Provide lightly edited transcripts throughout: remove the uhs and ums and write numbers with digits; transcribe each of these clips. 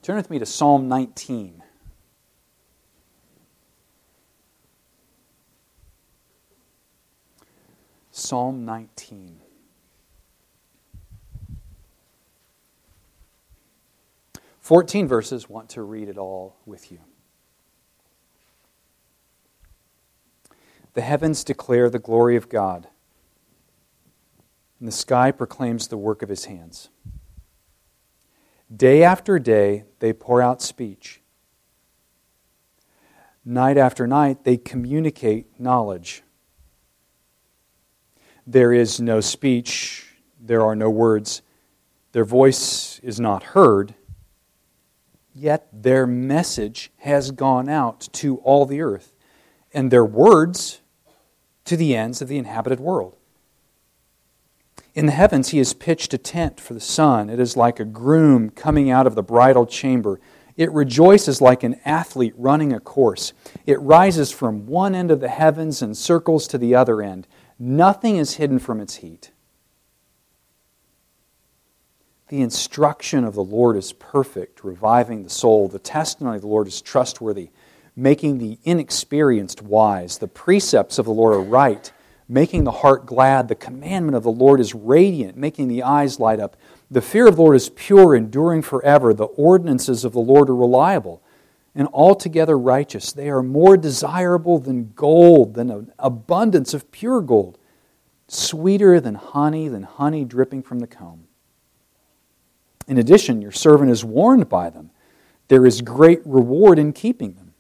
Turn with me to Psalm 19. Psalm 19. "14 verses, want to read it all with you. The heavens declare the glory of God, and the sky proclaims the work of His hands. Day after day they pour out speech. Night after night they communicate knowledge. There is no speech, there are no words, their voice is not heard, yet their message has gone out to all the earth, and their words to the ends of the inhabited world. In the heavens He has pitched a tent for the sun. It is like a groom coming out of the bridal chamber. It rejoices like an athlete running a course. It rises from one end of the heavens and circles to the other end. Nothing is hidden from its heat. The instruction of the Lord is perfect, reviving the soul. The testimony of the Lord is trustworthy, making the inexperienced wise. The precepts of the Lord are right, making the heart glad. The commandment of the Lord is radiant, making the eyes light up. The fear of the Lord is pure, enduring forever. The ordinances of the Lord are reliable and altogether righteous. They are more desirable than gold, than an abundance of pure gold, sweeter than honey dripping from the comb. In addition, your servant is warned by them. There is great reward in keeping them.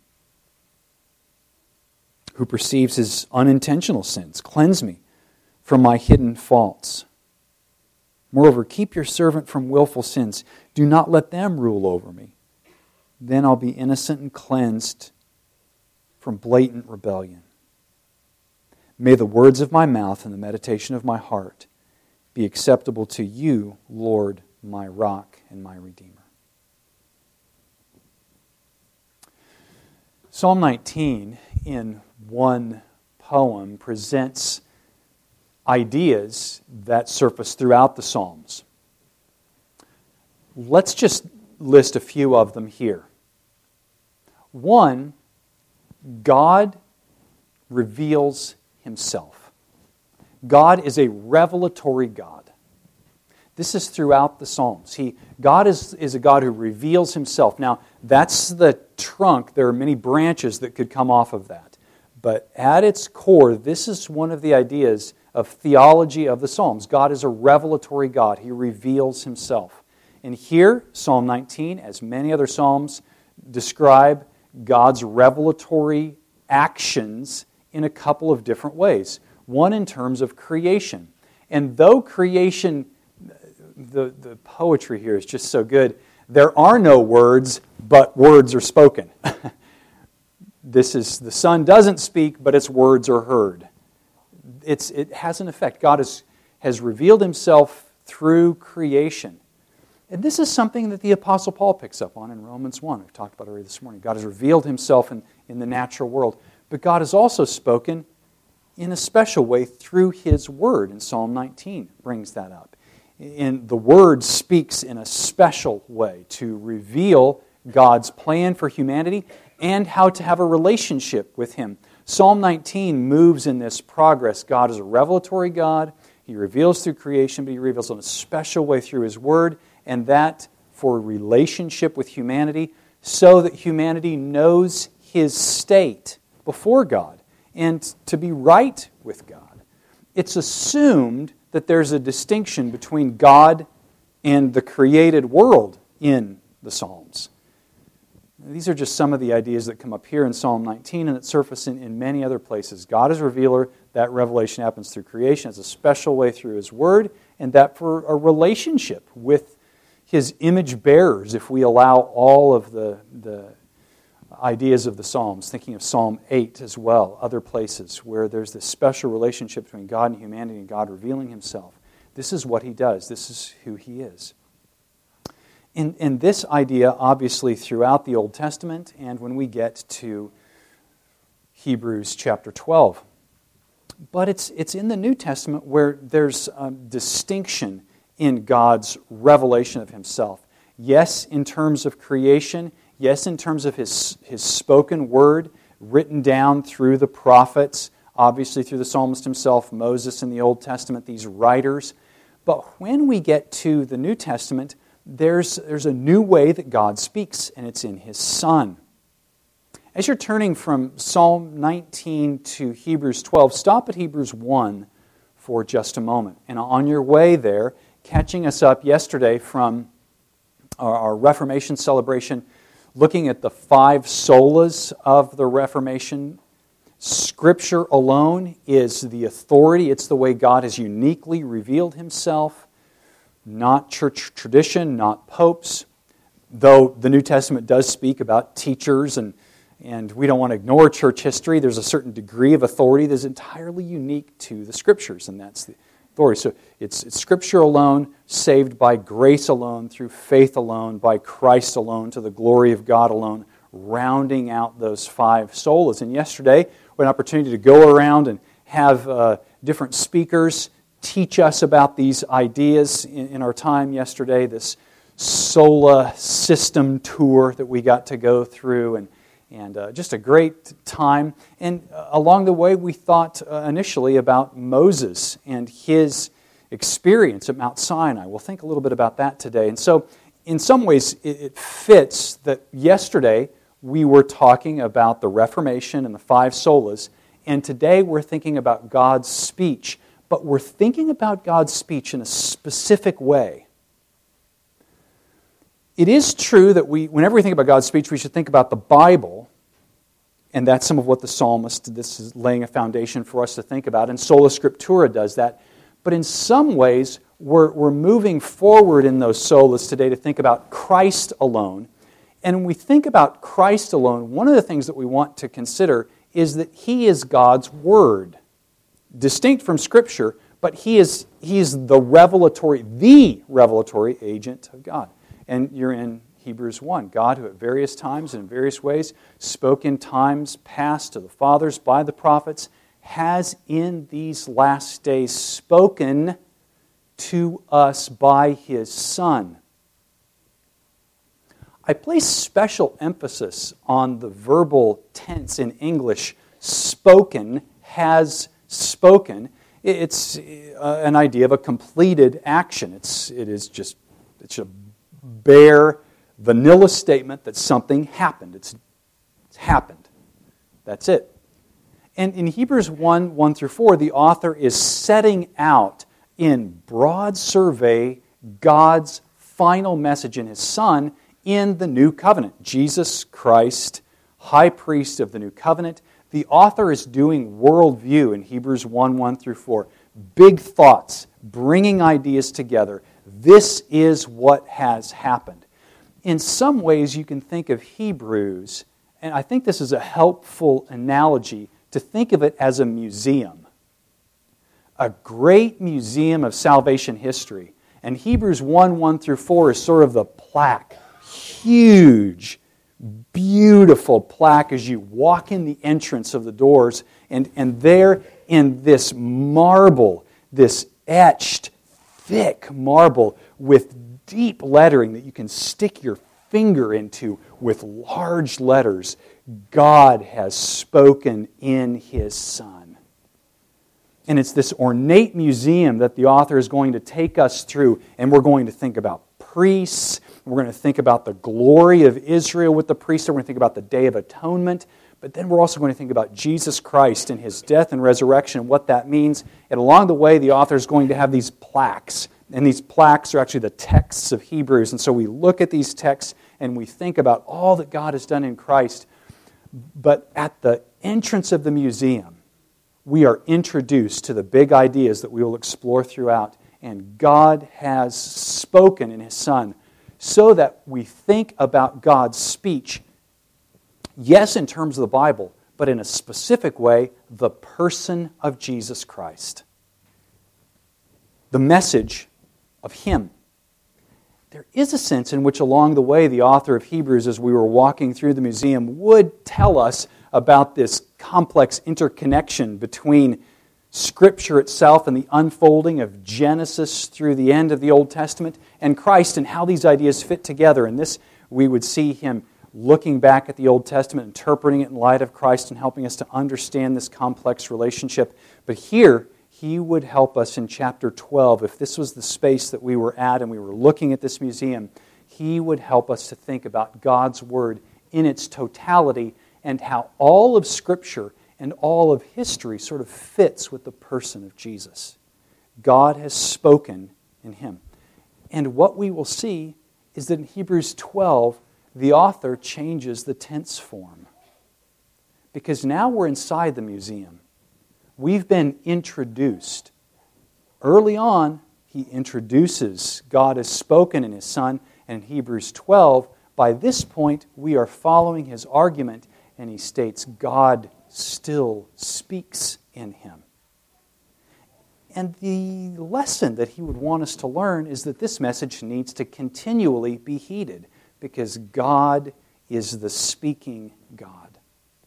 Who perceives his unintentional sins? Cleanse me from my hidden faults. Moreover, keep your servant from willful sins. Do not let them rule over me. Then I'll be innocent and cleansed from blatant rebellion. May the words of my mouth and the meditation of my heart be acceptable to you, Lord, my rock and my redeemer." Psalm 19, in one poem, presents ideas that surface throughout the Psalms. Let's just list a few of them here. One, God reveals Himself. God is a revelatory God. This is throughout the Psalms. God is a God who reveals Himself. Now, that's the trunk. There are many branches that could come off of that. But at its core, this is one of the ideas of theology of the Psalms. God is a revelatory God. He reveals Himself. And here, Psalm 19, as many other Psalms, describe God's revelatory actions in a couple of different ways. One in terms of creation. And though creation, the poetry here is just so good, there are no words, but words are spoken. The sun doesn't speak, but its words are heard. It has an effect. God has revealed Himself through creation. And this is something that the Apostle Paul picks up on in Romans 1. We've talked about it already this morning. God has revealed Himself in the natural world. But God has also spoken in a special way through His Word. And Psalm 19 brings that up. And the Word speaks in a special way to reveal God's plan for humanity and how to have a relationship with Him. Psalm 19 moves in this progress. God is a revelatory God. He reveals through creation, but He reveals in a special way through His Word, and that for relationship with humanity, so that humanity knows his state before God and to be right with God. It's assumed that there's a distinction between God and the created world in the Psalms. These are just some of the ideas that come up here in Psalm 19 and that surface in many other places. God is a revealer. That revelation happens through creation. It's a special way through His Word, and that for a relationship with His image bearers, if we allow all of the ideas of the Psalms, thinking of Psalm 8 as well, other places where there's this special relationship between God and humanity and God revealing Himself. This is what He does. This is who He is. And this idea, obviously, throughout the Old Testament and when we get to Hebrews chapter 12. But it's in the New Testament where there's a distinction in God's revelation of Himself. Yes, in terms of creation. Yes, in terms of His spoken word, written down through the prophets, obviously through the psalmist himself, Moses in the Old Testament, these writers. But when we get to the New Testament, there's a new way that God speaks, and it's in His Son. As you're turning from Psalm 19 to Hebrews 12, stop at Hebrews 1 for just a moment. And on your way there, catching us up yesterday from our Reformation celebration, looking at the 5 solas of the Reformation, Scripture alone is the authority. It's the way God has uniquely revealed Himself, not church tradition, not popes, though the New Testament does speak about teachers, and we don't want to ignore church history. There's a certain degree of authority that's entirely unique to the Scriptures, and that's the authority. So it's Scripture alone, saved by grace alone, through faith alone, by Christ alone, to the glory of God alone, rounding out those 5 solas. And yesterday, we had an opportunity to go around and have different speakers teach us about these ideas in our time yesterday, this sola system tour that we got to go through, and just a great time. And along the way, we thought initially about Moses and his experience at Mount Sinai. We'll think a little bit about that today. And so, in some ways, it fits that yesterday we were talking about the Reformation and the 5 solas, and today we're thinking about God's speech. But we're thinking about God's speech in a specific way. It is true that whenever we think about God's speech, we should think about the Bible, and that's some of what the psalmist, this is laying a foundation for us to think about, and Sola Scriptura does that. But in some ways, we're moving forward in those solas today to think about Christ alone. And when we think about Christ alone, one of the things that we want to consider is that He is God's Word, distinct from Scripture, but He is the revelatory agent of God. And you're in Hebrews 1. God, who at various times and in various ways spoke in times past to the fathers by the prophets, has in these last days spoken to us by His Son. I place special emphasis on the verbal tense in English, spoken, has spoken. It's an idea of a completed action. It's a bare, vanilla statement that something happened. It's happened. That's it. And in Hebrews 1 through 4, the author is setting out in broad survey God's final message in His Son in the New Covenant. Jesus Christ, High Priest of the New Covenant. The author is doing worldview in Hebrews 1 through 4. Big thoughts, bringing ideas together. This is what has happened. In some ways, you can think of Hebrews, and I think this is a helpful analogy, to think of it as a museum. A great museum of salvation history. And Hebrews 1 through 4 is sort of the plaque. Huge, beautiful plaque as you walk in the entrance of the doors, and there in this marble, this etched, thick marble with deep lettering that you can stick your finger into with large letters, God has spoken in His Son. And it's this ornate museum that the author is going to take us through, and we're going to think about priests. We're going to think about the glory of Israel with the priests. We're going to think about the Day of Atonement. But then we're also going to think about Jesus Christ and His death and resurrection and what that means. And along the way, the author is going to have these plaques. And these plaques are actually the texts of Hebrews. And so we look at these texts and we think about all that God has done in Christ. But at the entrance of the museum, we are introduced to the big ideas that we will explore throughout. And God has spoken in His Son so that we think about God's speech, yes, in terms of the Bible, but in a specific way, the person of Jesus Christ. The message of Him. There is a sense in which along the way the author of Hebrews, as we were walking through the museum, would tell us about this complex interconnection between Scripture itself and the unfolding of Genesis through the end of the Old Testament, and Christ and how these ideas fit together. And this, we would see him looking back at the Old Testament, interpreting it in light of Christ, and helping us to understand this complex relationship. But here, he would help us in chapter 12. If this was the space that we were at and we were looking at this museum, he would help us to think about God's Word in its totality and how all of Scripture and all of history sort of fits with the person of Jesus. God has spoken in him. And what we will see is that in Hebrews 12, the author changes the tense form. Because now we're inside the museum. We've been introduced. Early on, he introduces God has spoken in his Son. And in Hebrews 12, by this point, we are following his argument, and he states God still speaks in him. And the lesson that he would want us to learn is that this message needs to continually be heeded, because God is the speaking God.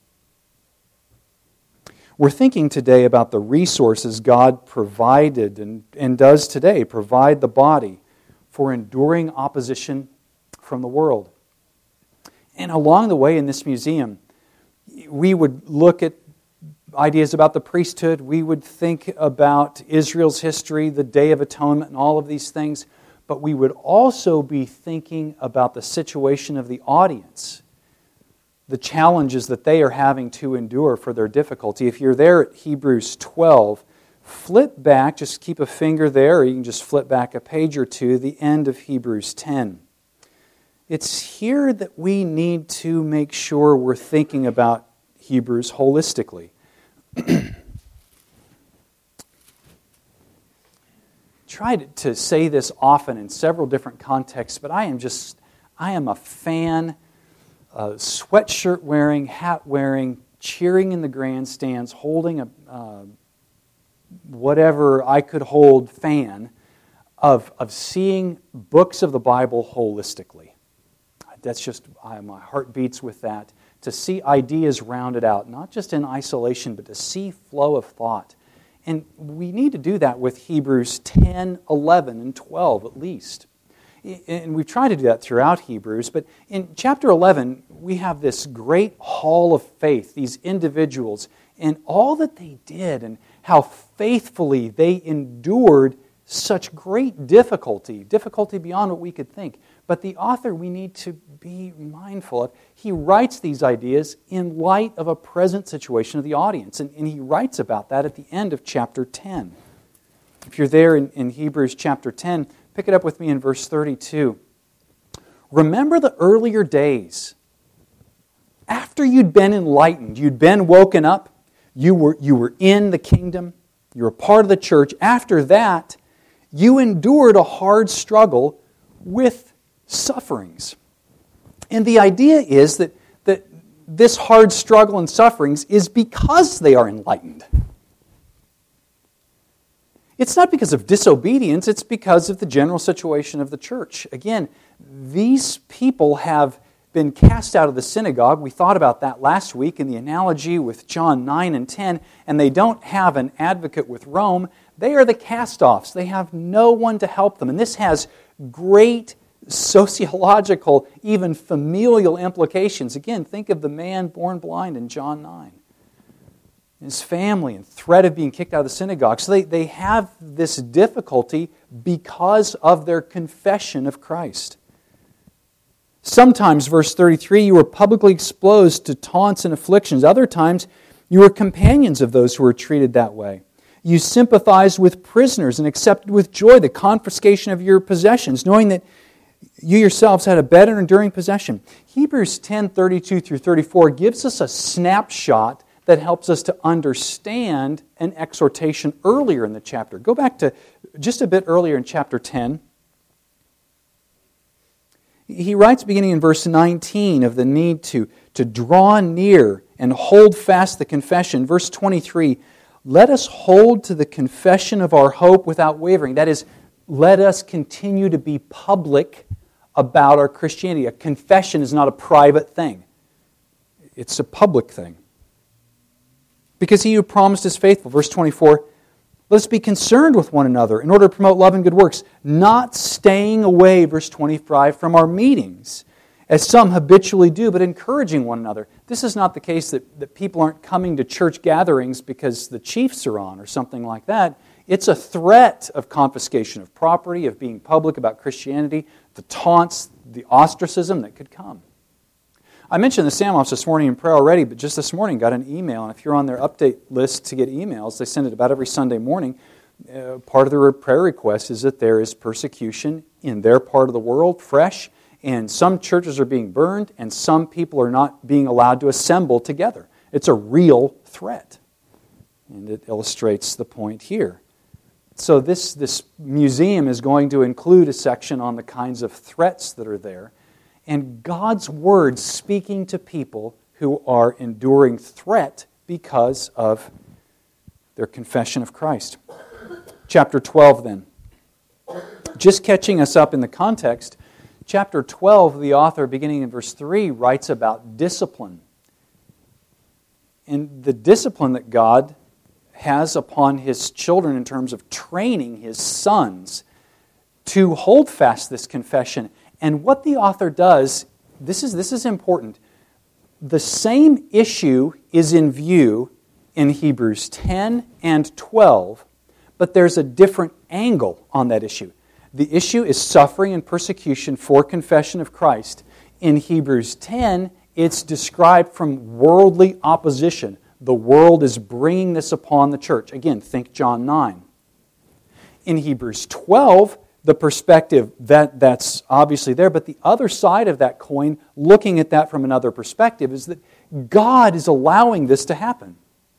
We're thinking today about the resources God provided and does today provide the body for enduring opposition from the world. And along the way in this museum, we would look at ideas about the priesthood. We would think about Israel's history, the Day of Atonement, and all of these things. But we would also be thinking about the situation of the audience, the challenges that they are having to endure for their difficulty. If you're there at Hebrews 12, flip back, just keep a finger there, or you can just flip back a page or two, the end of Hebrews 10. It's here that we need to make sure we're thinking about Hebrews holistically. Tried to say this often in several different contexts, but I am a fan, sweatshirt wearing, hat wearing, cheering in the grandstands, holding a whatever I could hold fan of seeing books of the Bible holistically. That's just, my heart beats with that. To see ideas rounded out, not just in isolation, but to see flow of thought. And we need to do that with Hebrews 10, 11, and 12 at least. And we've tried to do that throughout Hebrews, but in chapter 11, we have this great hall of faith, these individuals, and all that they did, and how faithfully they endured such great difficulty beyond what we could think. But the author we need to be mindful of. He writes these ideas in light of a present situation of the audience. And he writes about that at the end of chapter 10. If you're there in Hebrews chapter 10, pick it up with me in verse 32. Remember the earlier days. After you'd been enlightened, you'd been woken up, you were in the kingdom, you were part of the church. After that, you endured a hard struggle with sufferings. And the idea is that this hard struggle and sufferings is because they are enlightened. It's not because of disobedience, it's because of the general situation of the church. Again, these people have been cast out of the synagogue. We thought about that last week in the analogy with John 9 and 10, and they don't have an advocate with Rome. They are the cast-offs. They have no one to help them. And this has great sociological, even familial implications. Again, think of the man born blind in John 9. His family and threat of being kicked out of the synagogue. So they have this difficulty because of their confession of Christ. Sometimes, verse 33, you were publicly exposed to taunts and afflictions. Other times, you were companions of those who were treated that way. You sympathized with prisoners and accepted with joy the confiscation of your possessions, knowing that you yourselves had a better enduring possession. Hebrews 10:32 through 34 gives us a snapshot that helps us to understand an exhortation earlier in the chapter. Go back to just a bit earlier in chapter 10. He writes, beginning in verse 19, of the need to draw near and hold fast the confession. Verse 23, let us hold to the confession of our hope without wavering. That is, let us continue to be public about our Christianity. A confession is not a private thing. It's a public thing. Because he who promised is faithful. Verse 24, Let us be concerned with one another in order to promote love and good works, not staying away, verse 25, from our meetings, as some habitually do, but encouraging one another. This is not the case that people aren't coming to church gatherings because the Chiefs are on or something like that. It's a threat of confiscation of property, of being public about Christianity, the taunts, the ostracism that could come. I mentioned the Sam Office this morning in prayer already, but just this morning got an email, and if you're on their update list to get emails, they send it about every Sunday morning. Part of their prayer request is that there is persecution in their part of the world, fresh, and some churches are being burned, and some people are not being allowed to assemble together. It's a real threat, and it illustrates the point here. So this museum is going to include a section on the kinds of threats that are there, and God's Word speaking to people who are enduring threat because of their confession of Christ. Chapter 12 then. Just catching us up in the context, chapter 12, the author, beginning in verse 3, writes about discipline. And the discipline that God has upon His children in terms of training His sons to hold fast this confession. And what the author does, this is important. The same issue is in view in Hebrews 10 and 12, but there's a different angle on that issue. The issue is suffering and persecution for confession of Christ. In Hebrews 10, it's described from worldly opposition. The world is bringing this upon the church. Again, think John 9. In Hebrews 12, the perspective that's obviously there, but the other side of that coin, looking at that from another perspective, is that God is allowing this to happen.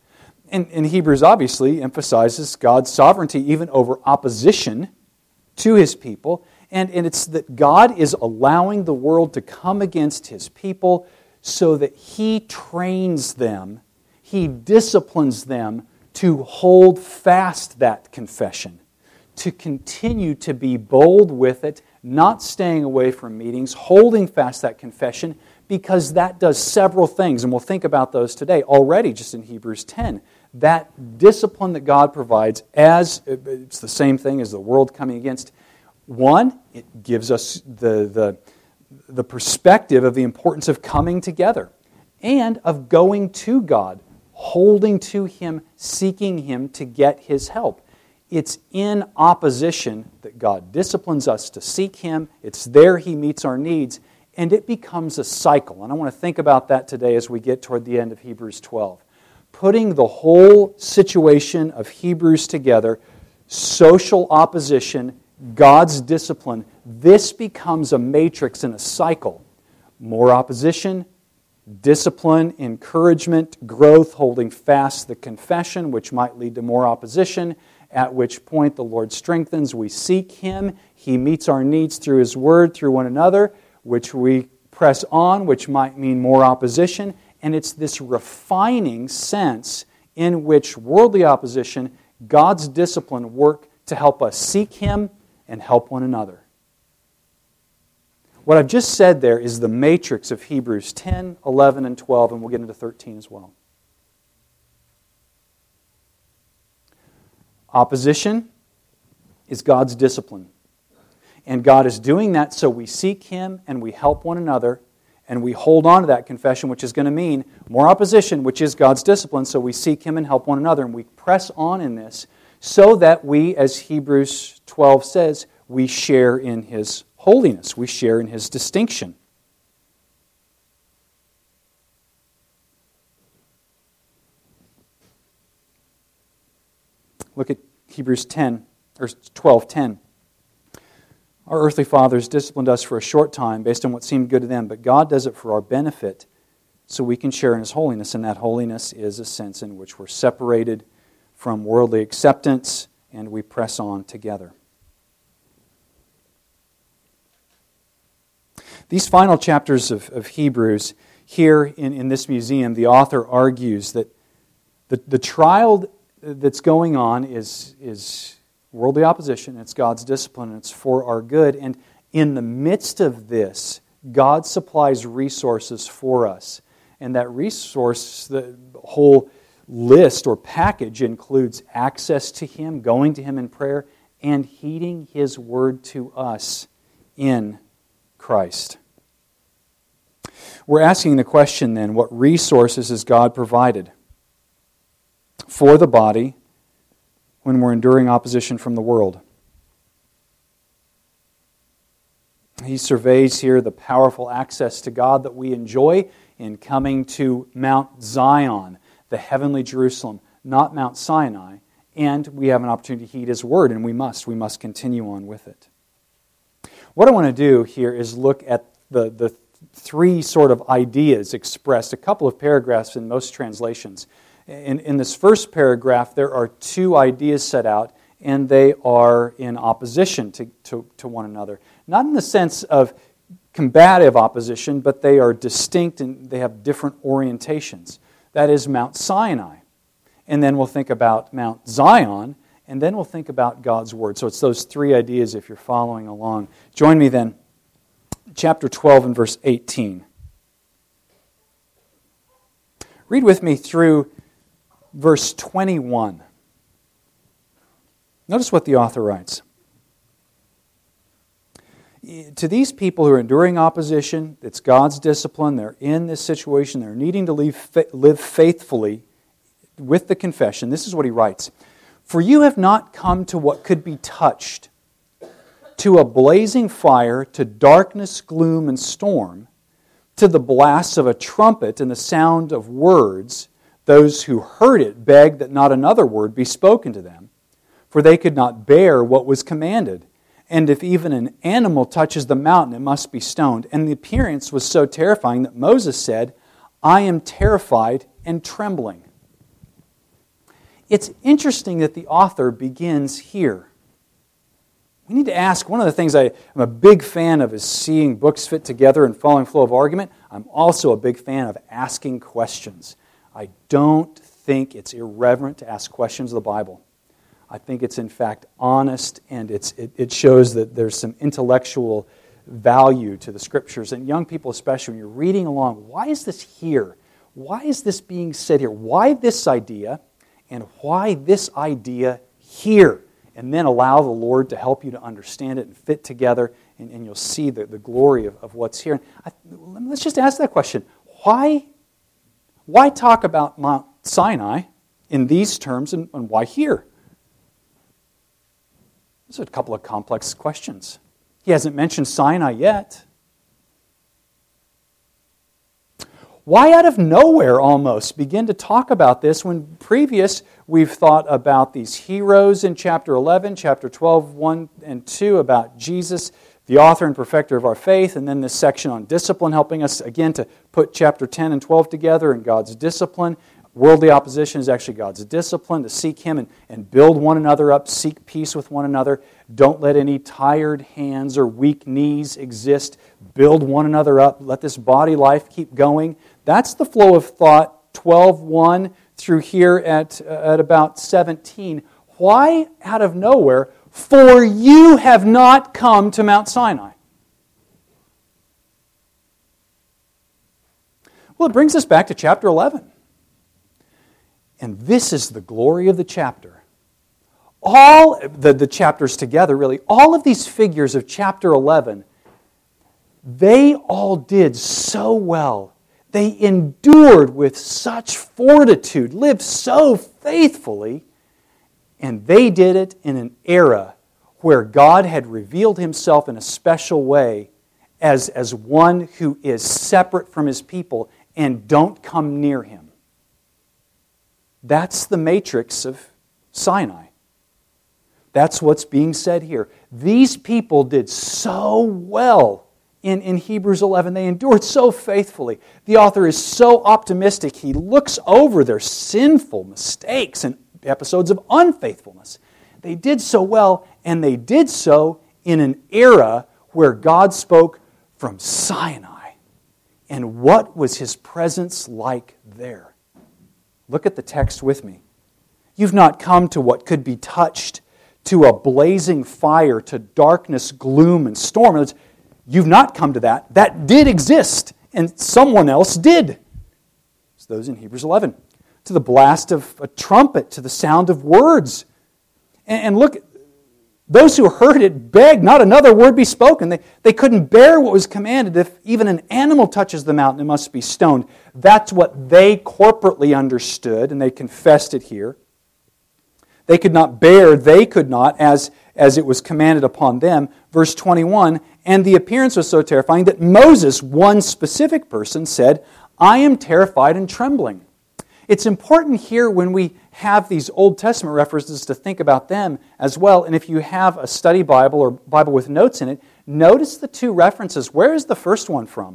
And Hebrews obviously emphasizes God's sovereignty even over opposition to His people, and it's that God is allowing the world to come against His people so that He trains them, He disciplines them to hold fast that confession, to continue to be bold with it, not staying away from meetings, holding fast that confession, because that does several things, and we'll think about those today. Already, just in Hebrews 10, that discipline that God provides, as it's the same thing as the world coming against. One, it gives us the perspective of the importance of coming together and of going to God, holding to Him, seeking Him to get His help. It's in opposition that God disciplines us to seek Him. It's there He meets our needs, and it becomes a cycle. And I want to think about that today as we get toward the end of Hebrews 12. Putting the whole situation of Hebrews together, social opposition, God's discipline, this becomes a matrix and a cycle. More opposition, discipline, encouragement, growth, holding fast the confession, which might lead to more opposition, at which point the Lord strengthens, we seek Him, He meets our needs through His Word, through one another, which we press on, which might mean more opposition, and it's this refining sense in which worldly opposition, God's discipline work to help us seek Him and help one another. What I've just said there is the matrix of Hebrews 10, 11, and 12, and we'll get into 13 as well. Opposition is God's discipline. And God is doing that so we seek Him and we help one another and we hold on to that confession, which is going to mean more opposition, which is God's discipline, so we seek Him and help one another. And we press on in this so that we, as Hebrews 12 says, we share in His holiness. We share in His distinction. Look at Hebrews 10, or 12:10. Our earthly fathers disciplined us for a short time based on what seemed good to them, but God does it for our benefit so we can share in His holiness, and that holiness is a sense in which we're separated from worldly acceptance and we press on together. These final chapters of Hebrews, here in this museum, the author argues that the trial that's going on is worldly opposition, it's God's discipline, and it's for our good. And in the midst of this, God supplies resources for us. And that resource, the whole list or package includes access to Him, going to Him in prayer, and heeding His word to us in Christ. We're asking the question then, what resources has God provided for the body when we're enduring opposition from the world? He surveys here the powerful access to God that we enjoy in coming to Mount Zion, the heavenly Jerusalem, not Mount Sinai, and we have an opportunity to heed His word, and we must continue on with it. What I want to do here is look at the three sort of ideas expressed, a couple of paragraphs in most translations. In this first paragraph, there are two ideas set out, and they are in opposition to one another. Not in the sense of combative opposition, but they are distinct and they have different orientations. That is Mount Sinai. And then we'll think about Mount Zion, and then we'll think about God's Word. So it's those three ideas if you're following along. Join me then, chapter 12 and verse 18. Read with me through verse 21. Notice what the author writes. To these people who are enduring opposition, it's God's discipline, they're in this situation, they're needing to live faithfully with the confession. This is what he writes. For you have not come to what could be touched, to a blazing fire, to darkness, gloom, and storm, to the blasts of a trumpet and the sound of words. Those who heard it begged that not another word be spoken to them, for they could not bear what was commanded. And if even an animal touches the mountain, it must be stoned. And the appearance was so terrifying that Moses said, I am terrified and trembling. It's interesting that the author begins here. We need to ask, one of the things I'm a big fan of is seeing books fit together and following flow of argument. I'm also a big fan of asking questions. I don't think it's irreverent to ask questions of the Bible. I think it's in fact honest, and it shows that there's some intellectual value to the Scriptures. And young people especially, when you're reading along, why is this here? Why is this being said here? Why this idea, and why this idea here? And then allow the Lord to help you to understand it and fit together, and you'll see the glory of what's here. Let's just ask that question. Why talk about Mount Sinai in these terms, and why here? Those are a couple of complex questions. He hasn't mentioned Sinai yet. Why out of nowhere almost begin to talk about this when previous we've thought about these heroes in chapter 11, chapter 12, 1 and 2 about Jesus, the author and perfecter of our faith, and then this section on discipline helping us again to put chapter 10 and 12 together in God's discipline. Worldly opposition is actually God's discipline to seek Him and build one another up, seek peace with one another. Don't let any tired hands or weak knees exist. Build one another up. Let this body life keep going. That's the flow of thought, 12:1 through here at about 17. Why out of nowhere? For you have not come to Mount Sinai. Well, it brings us back to chapter 11. And this is the glory of the chapter. All the chapters together, really, all of these figures of chapter 11, they all did so well. They endured with such fortitude, lived so faithfully, and they did it in an era where God had revealed Himself in a special way as one who is separate from His people and don't come near Him. That's the matrix of Sinai. That's what's being said here. These people did so well in Hebrews 11. They endured so faithfully. The author is so optimistic. He looks over their sinful mistakes and episodes of unfaithfulness. They did so well, and they did so in an era where God spoke from Sinai. And what was His presence like there? Look at the text with me. You've not come to what could be touched, to a blazing fire, to darkness, gloom, and storm. You've not come to that. That did exist, and someone else did. It's those in Hebrews 11. to the blast of a trumpet, to the sound of words. And look, those who heard it begged not another word be spoken. They couldn't bear what was commanded. If even an animal touches the mountain, it must be stoned. That's what they corporately understood, and they confessed it here. They could not bear, as it was commanded upon them. Verse 21, and the appearance was so terrifying that Moses, one specific person, said, I am terrified and trembling. It's important here when we have these Old Testament references to think about them as well. And if you have a study Bible or Bible with notes in it, notice the two references. Where is the first one from?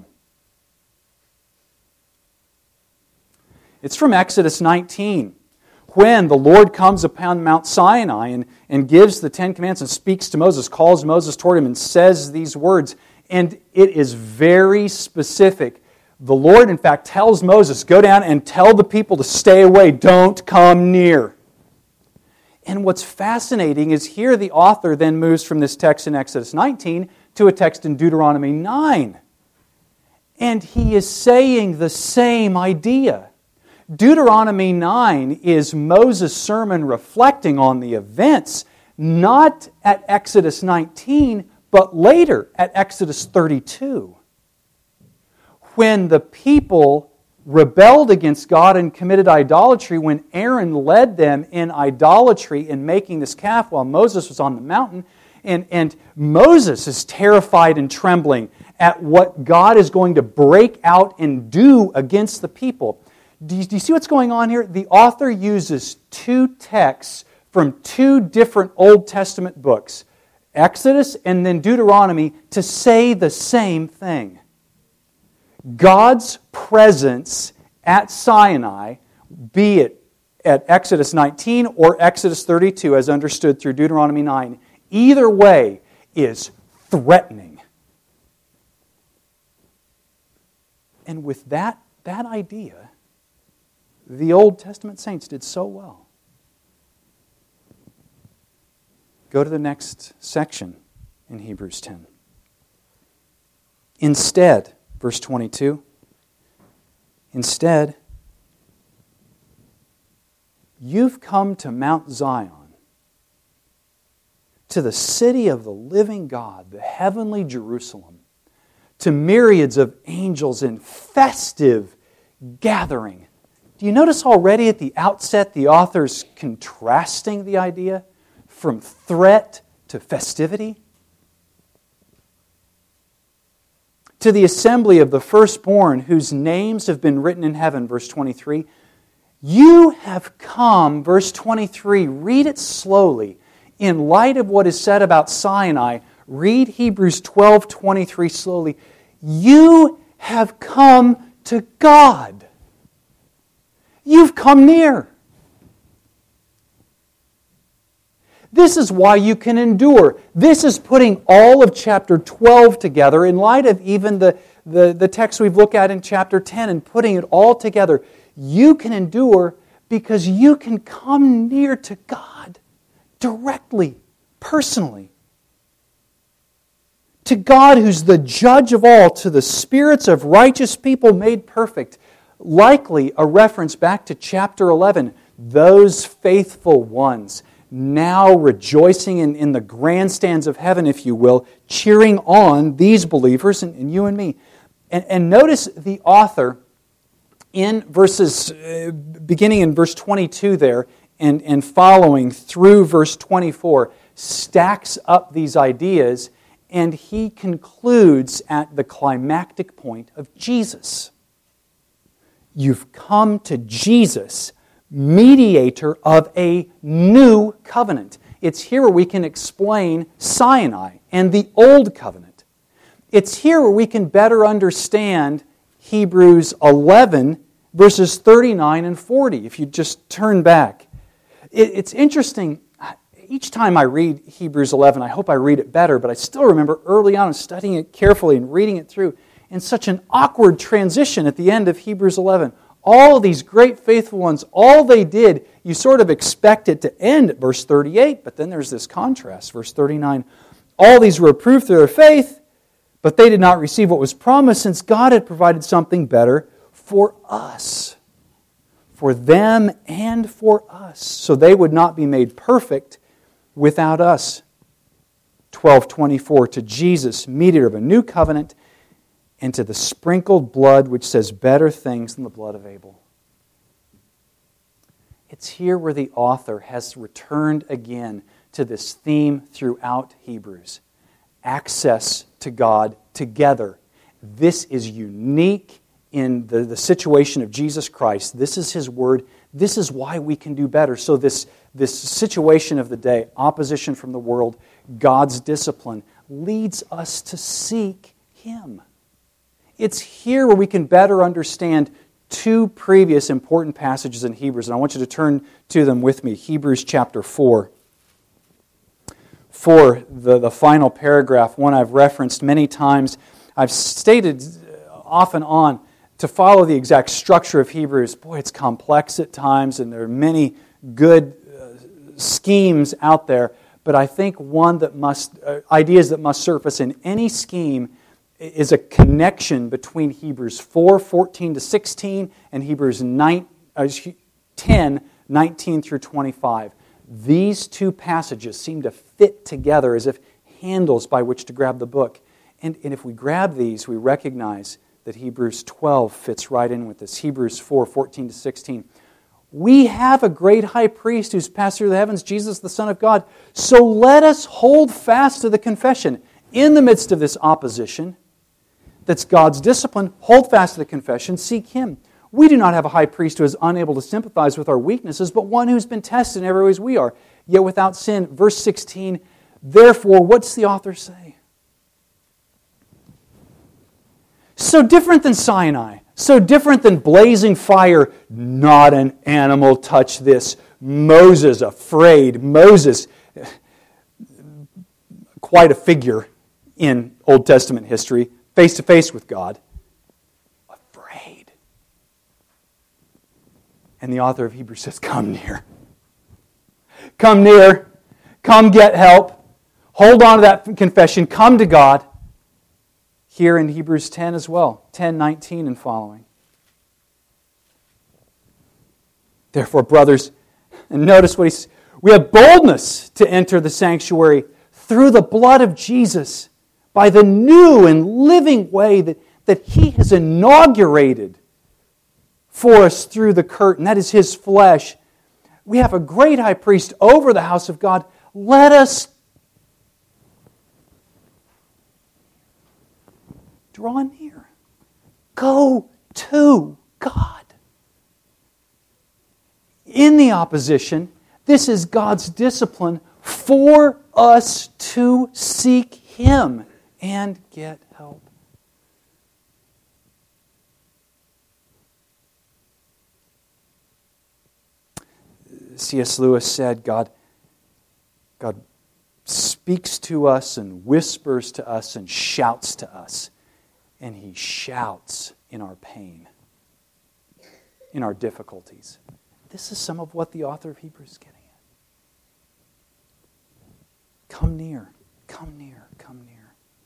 It's from Exodus 19. When the Lord comes upon Mount Sinai and gives the Ten Commandments and speaks to Moses, calls Moses toward him and says these words. And it is very specific. The Lord, in fact, tells Moses, go down and tell the people to stay away. Don't come near. And what's fascinating is here the author then moves from this text in Exodus 19 to a text in Deuteronomy 9. And he is saying the same idea. Deuteronomy 9 is Moses' sermon reflecting on the events, not at Exodus 19, but later at Exodus 32. When the people rebelled against God and committed idolatry, when Aaron led them in idolatry in making this calf while Moses was on the mountain, and Moses is terrified and trembling at what God is going to break out and do against the people. Do you see what's going on here? The author uses two texts from two different Old Testament books, Exodus and then Deuteronomy, to say the same thing. God's presence at Sinai, be it at Exodus 19 or Exodus 32 as understood through Deuteronomy 9, either way is threatening. And with that idea, the Old Testament saints did so well. Go to the next section in Hebrews 10. Instead, verse 22, instead, you've come to Mount Zion, to the city of the living God, the heavenly Jerusalem, to myriads of angels in festive gathering. Do you notice already at the outset the author's contrasting the idea from threat to festivity? To the assembly of the firstborn whose names have been written in heaven, verse 23. You have come, verse 23, read it slowly. In light of what is said about Sinai, read Hebrews 12:23 slowly. You have come to God. You've come near. This is why you can endure. This is putting all of chapter 12 together in light of even the text we've looked at in chapter 10 and putting it all together. You can endure because you can come near to God directly, personally. To God who's the judge of all, to the spirits of righteous people made perfect. Likely a reference back to chapter 11. Those faithful ones now rejoicing in the grandstands of heaven, if you will, cheering on these believers and you and me. And notice the author in verses, beginning in verse 22 there and following through verse 24, stacks up these ideas and he concludes at the climactic point of Jesus. You've come to Jesus, mediator of a new covenant. It's here where we can explain Sinai and the old covenant. It's here where we can better understand Hebrews 11, verses 39 and 40, if you just turn back. It's interesting. Each time I read Hebrews 11, I hope I read it better, but I still remember early on studying it carefully and reading it through in such an awkward transition at the end of Hebrews 11. All these great faithful ones, all they did, you sort of expect it to end at verse 38, but then there's this contrast, verse 39. All these were approved through their faith, but they did not receive what was promised since God had provided something better for us. for them and for us, so they would not be made perfect without us. 12:24, to Jesus, mediator of a new covenant, and to the sprinkled blood which says better things than the blood of Abel. It's here where the author has returned again to this theme throughout Hebrews. Access to God together. This is unique in the situation of Jesus Christ. This is His Word. This is why we can do better. So this situation of the day, opposition from the world, God's discipline, leads us to seek Him. It's here where we can better understand two previous important passages in Hebrews, and I want you to turn to them with me. Hebrews chapter 4. For the final paragraph, one I've referenced many times. I've stated off and on to follow the exact structure of Hebrews. Boy, it's complex at times, and there are many good schemes out there. But I think ideas that must surface in any scheme is a connection between Hebrews 4:14-16 and Hebrews 10:19 through 25. These two passages seem to fit together as if handles by which to grab the book. And if we grab these, we recognize that Hebrews 12 fits right in with this. Hebrews 4:14-16. We have a great high priest who's passed through the heavens, Jesus the Son of God. So let us hold fast to the confession. In the midst of this opposition, that's God's discipline, hold fast to the confession, seek Him. We do not have a high priest who is unable to sympathize with our weaknesses, but one who's been tested in every way as we are, yet without sin. Verse 16, therefore, what's the author say? So different than Sinai, so different than blazing fire, not an animal touch this. Moses afraid. Moses, quite a figure in Old Testament history, face to face with God, afraid. And the author of Hebrews says, come near. Come near. Come get help. Hold on to that confession. Come to God. Here in Hebrews 10 as well, 10:19 and following. Therefore, brothers, and notice what he says, we have boldness to enter the sanctuary through the blood of Jesus, by the new and living way that He has inaugurated for us through the curtain. That is His flesh. We have a great high priest over the house of God. Let us draw near. Go to God. In the opposition, this is God's discipline for us to seek Him and get help. C.S. Lewis said, God speaks to us and whispers to us and shouts to us. And He shouts in our pain, in our difficulties. This is some of what the author of Hebrews is getting at. Come near, come near, come near.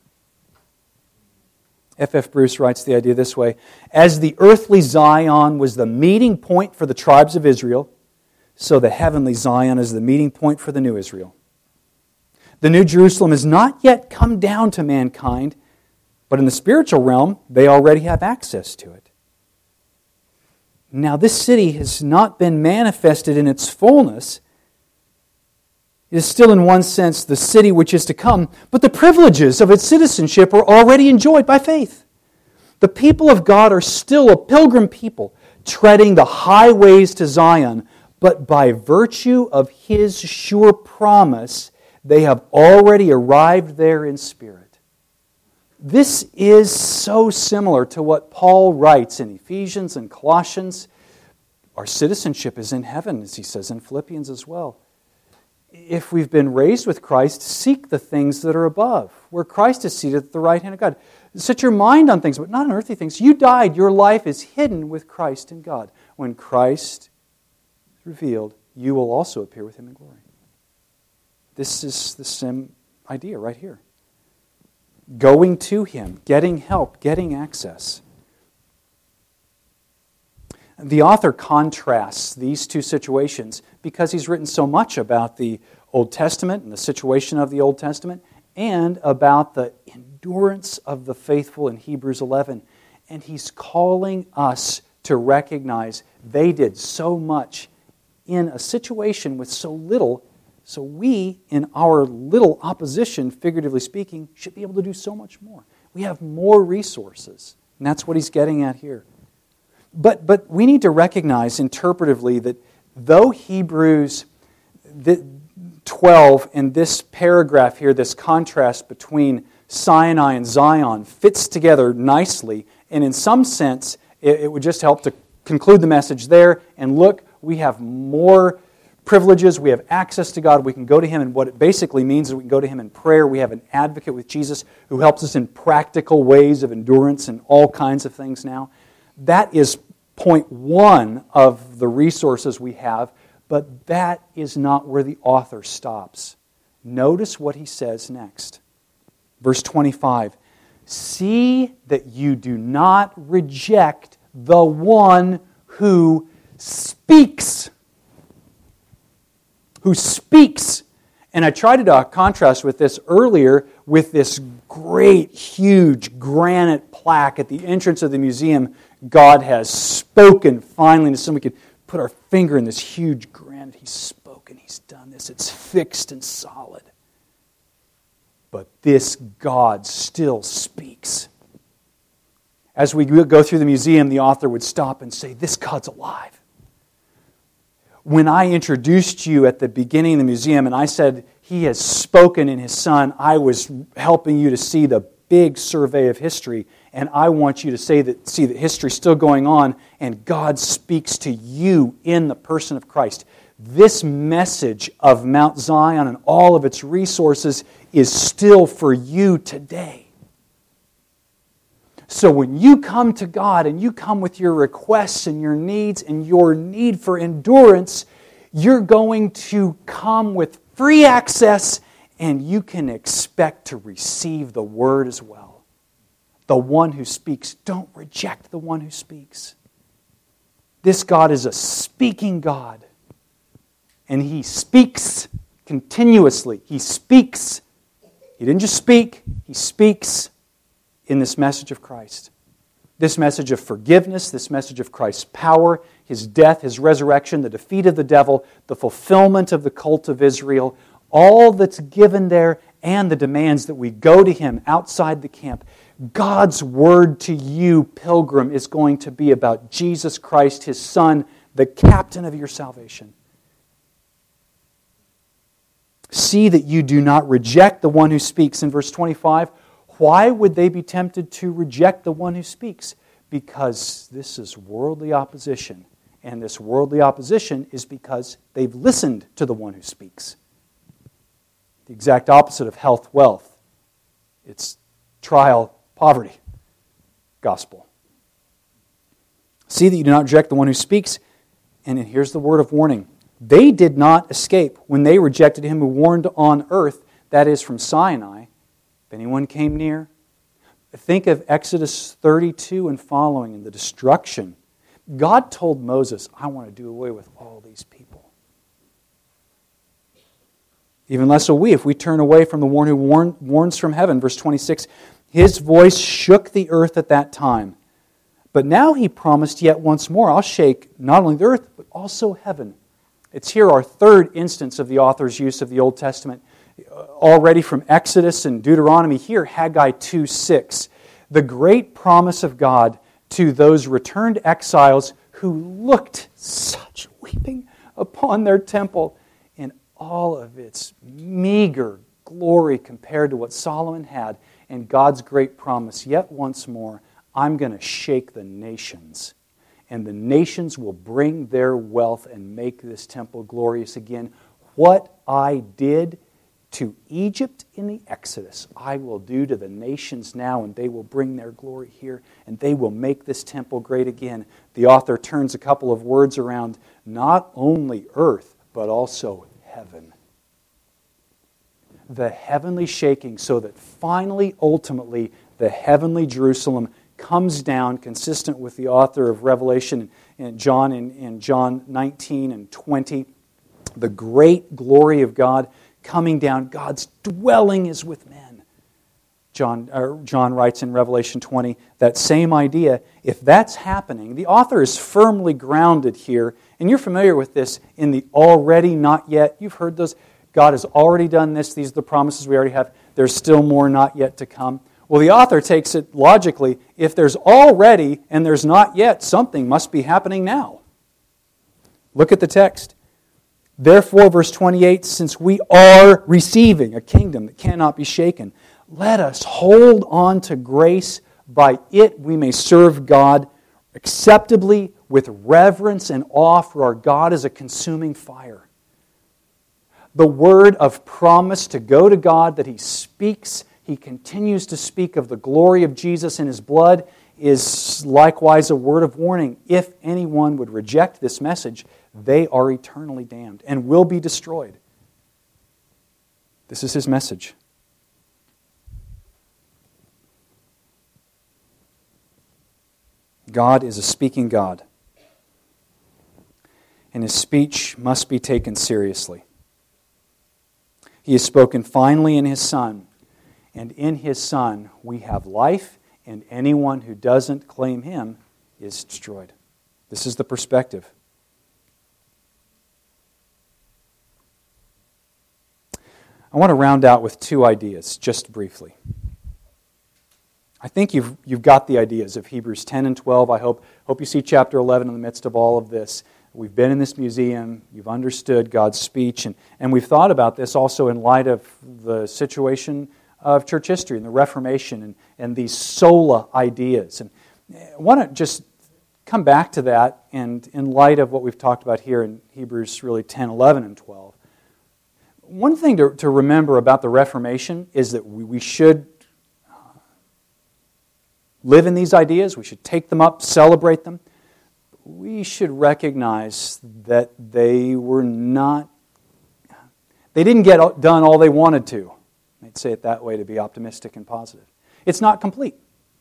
F.F. Bruce writes the idea this way: as the earthly Zion was the meeting point for the tribes of Israel, so the heavenly Zion is the meeting point for the new Israel. The new Jerusalem has not yet come down to mankind, but in the spiritual realm, they already have access to it. Now, this city has not been manifested in its fullness. It is still, in one sense, the city which is to come, but the privileges of its citizenship are already enjoyed by faith. The people of God are still a pilgrim people, treading the highways to Zion, but by virtue of His sure promise, they have already arrived there in spirit. This is so similar to what Paul writes in Ephesians and Colossians. Our citizenship is in heaven, as he says in Philippians as well. If we've been raised with Christ, seek the things that are above, where Christ is seated at the right hand of God. Set your mind on things, but not on earthly things. You died, your life is hidden with Christ in God. When Christ is revealed, you will also appear with Him in glory. This is the same idea right here. Going to Him, getting help, getting access. The author contrasts these two situations because he's written so much about the Old Testament and the situation of the Old Testament and about the endurance of the faithful in Hebrews 11. And he's calling us to recognize they did so much in a situation with so little, so we, in our little opposition, figuratively speaking, should be able to do so much more. We have more resources, and that's what he's getting at here. But we need to recognize interpretively that though Hebrews 12 and this paragraph here, this contrast between Sinai and Zion fits together nicely, and in some sense it would just help to conclude the message there and look, we have more privileges, we have access to God, we can go to Him, and what it basically means is we can go to Him in prayer. We have an advocate with Jesus who helps us in practical ways of endurance and all kinds of things now. That is point one of the resources we have, but that is not where the author stops. Notice what he says next. Verse 25, see that you do not reject the one who speaks. Who speaks. And I tried to contrast with this earlier with this great, huge granite plaque at the entrance of the museum. God has spoken finally. So we could put our finger in this huge granite. He's spoken. He's done this. It's fixed and solid. But this God still speaks. As we go through the museum, the author would stop and say, this God's alive. When I introduced you at the beginning of the museum and I said He has spoken in His Son, I was helping you to see the big survey of history, and I want you to see that history's still going on, and God speaks to you in the person of Christ. This message of Mount Zion and all of its resources is still for you today. So when you come to God and you come with your requests and your needs and your need for endurance, you're going to come with free access and you can expect to receive the Word as well. The one who speaks. Don't reject the one who speaks. This God is a speaking God. And He speaks continuously. He speaks. He didn't just speak. He speaks in this message of Christ. This message of forgiveness, this message of Christ's power, His death, His resurrection, the defeat of the devil, the fulfillment of the cult of Israel, all that's given there, and the demands that we go to Him outside the camp. God's word to you, pilgrim, is going to be about Jesus Christ, His Son, the captain of your salvation. See that you do not reject the one who speaks. In verse 25, why would they be tempted to reject the one who speaks? Because this is worldly opposition. And this worldly opposition is because they've listened to the one who speaks. The exact opposite of health, wealth. It's trial, poverty. Gospel. See that you do not reject the one who speaks. And here's the word of warning. They did not escape when they rejected Him who warned on earth, that is from Sinai. If anyone came near, think of Exodus 32 and following and the destruction. God told Moses, I want to do away with all these people. Even less so we, if we turn away from the one who warns from heaven. Verse 26, His voice shook the earth at that time. But now He promised yet once more, I'll shake not only the earth, but also heaven. It's here our third instance of the author's use of the Old Testament. Already from Exodus and Deuteronomy, here Haggai 2:6. The great promise of God to those returned exiles who looked such weeping upon their temple in all of its meager glory compared to what Solomon had, and God's great promise, yet once more, I'm going to shake the nations, and the nations will bring their wealth and make this temple glorious again. What I did to Egypt in the Exodus, I will do to the nations now, and they will bring their glory here, and they will make this temple great again. The author turns a couple of words around, not only earth, but also heaven. The heavenly shaking, so that finally, ultimately, the heavenly Jerusalem comes down, consistent with the author of Revelation and John in John 19 and 20. The great glory of God coming down. God's dwelling is with men. John writes in Revelation 20, that same idea. If that's happening, the author is firmly grounded here, and you're familiar with this in the already, not yet. You've heard those. God has already done this. These are the promises we already have. There's still more not yet to come. Well, the author takes it logically. If there's already and there's not yet, something must be happening now. Look at the text. Therefore, verse 28, since we are receiving a kingdom that cannot be shaken, let us hold on to grace. By it we may serve God acceptably with reverence and awe, for our God is a consuming fire. The word of promise to go to God that He speaks, He continues to speak of the glory of Jesus in His blood, is likewise a word of warning. If anyone would reject this message, they are eternally damned and will be destroyed. This is His message. God is a speaking God, and His speech must be taken seriously. He has spoken finally in His Son, and in His Son we have life, and anyone who doesn't claim Him is destroyed. This is the perspective. I want to round out with two ideas, just briefly. I think you've got the ideas of Hebrews 10 and 12. I hope you see chapter 11 in the midst of all of this. We've been in this museum. You've understood God's speech. And we've thought about this also in light of the situation of church history and the Reformation and these sola ideas. And I want to just come back to that, and in light of what we've talked about here in Hebrews really 10, 11, and 12. One thing to remember about the Reformation is that we should live in these ideas. We should take them up, celebrate them. We should recognize that they didn't get done all they wanted to. I'd say it that way to be optimistic and positive. It's not complete.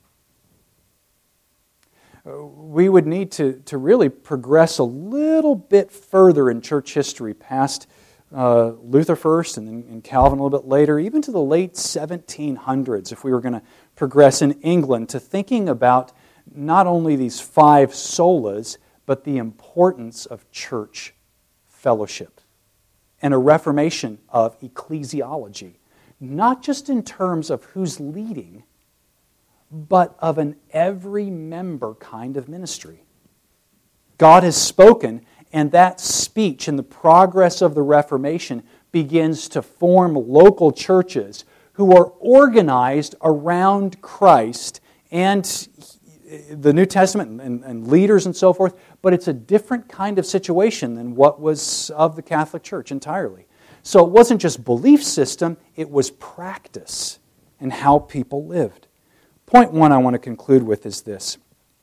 We would need to really progress a little bit further in church history past Luther first and then Calvin a little bit later, even to the late 1700s, if we were going to progress in England to thinking about not only these five solas, but the importance of church fellowship and a reformation of ecclesiology, not just in terms of who's leading, but of an every member kind of ministry. God has spoken, and that speech and the progress of the Reformation begins to form local churches who are organized around Christ and the New Testament and leaders and so forth, but it's a different kind of situation than what was of the Catholic Church entirely. So it wasn't just belief system, it was practice and how people lived. Point one I want to conclude with is this.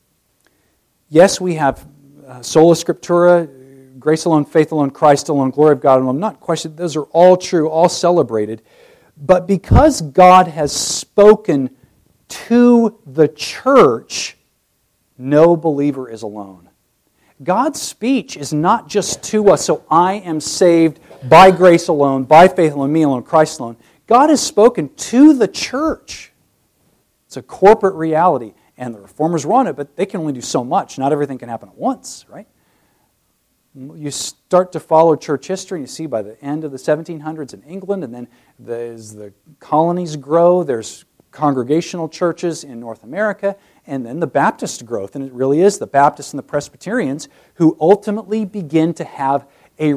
Yes, we have sola scriptura, grace alone, faith alone, Christ alone, glory of God alone. Not questioned. Those are all true, all celebrated. But because God has spoken to the church, no believer is alone. God's speech is not just to us, so I am saved by grace alone, by faith alone, me alone, Christ alone. God has spoken to the church. It's a corporate reality, and the reformers run it, but they can only do so much. Not everything can happen at once, right? You start to follow church history, and you see by the end of the 1700s in England, and then as the colonies grow, there's congregational churches in North America, and then the Baptist growth, and it really is the Baptists and the Presbyterians who ultimately begin to have I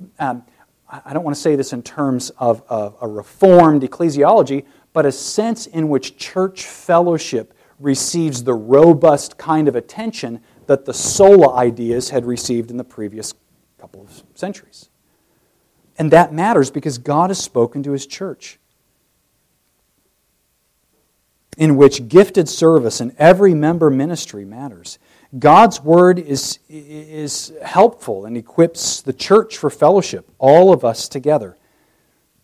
don't want to say this in terms of a reformed ecclesiology, but a sense in which church fellowship receives the robust kind of attention that the sola ideas had received in the previous couple of centuries. And that matters because God has spoken to His church, in which gifted service and every member ministry matters. God's Word is helpful and equips the church for fellowship, all of us together.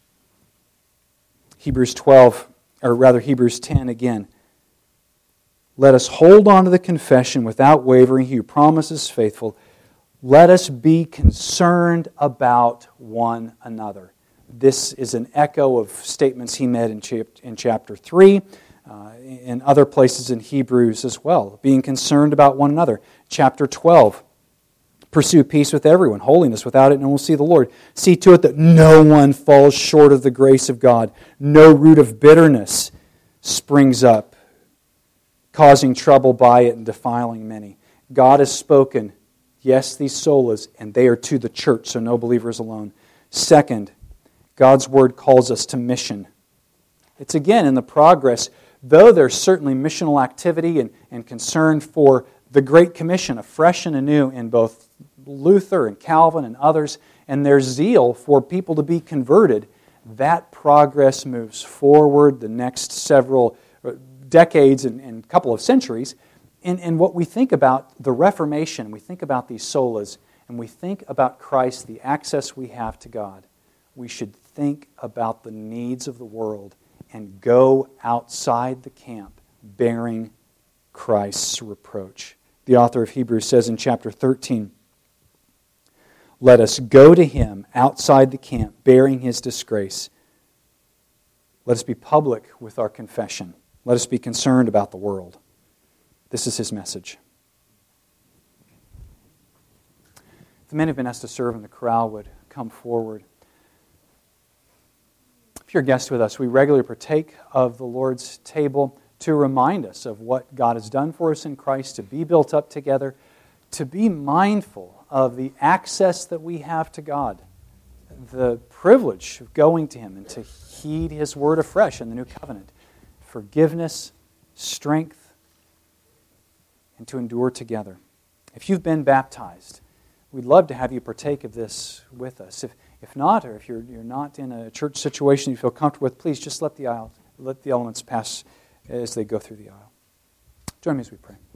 Hebrews 10 again. Let us hold on to the confession without wavering. He who promises faithful. Let us be concerned about one another. This is an echo of statements he made in chapter 3, in other places in Hebrews as well. Being concerned about one another. Chapter 12, pursue peace with everyone, holiness. Without it, no one will see the Lord. See to it that no one falls short of the grace of God. No root of bitterness springs up, causing trouble by it and defiling many. God has spoken, yes, these solas, and they are to the church, so no believer is alone. Second, God's Word calls us to mission. It's again in the progress, though there's certainly missional activity and concern for the Great Commission, afresh and anew in both Luther and Calvin and others, and their zeal for people to be converted, that progress moves forward the next several decades and couple of centuries. And what we think about the Reformation, we think about these solas, and we think about Christ, the access we have to God, we should think about the needs of the world and go outside the camp bearing Christ's reproach. The author of Hebrews says in chapter 13, let us go to him outside the camp bearing his disgrace. Let us be public with our confession. Let us be concerned about the world. This is his message. The men who have been asked to serve in the chorale would come forward. If you're a guest with us, we regularly partake of the Lord's table to remind us of what God has done for us in Christ, to be built up together, to be mindful of the access that we have to God, the privilege of going to him and to heed his word afresh in the new covenant, forgiveness, strength, and to endure together. If you've been baptized, we'd love to have you partake of this with us. If not, or if you're not in a church situation you feel comfortable with, please just let the elements pass as they go through the aisle. Join me as we pray.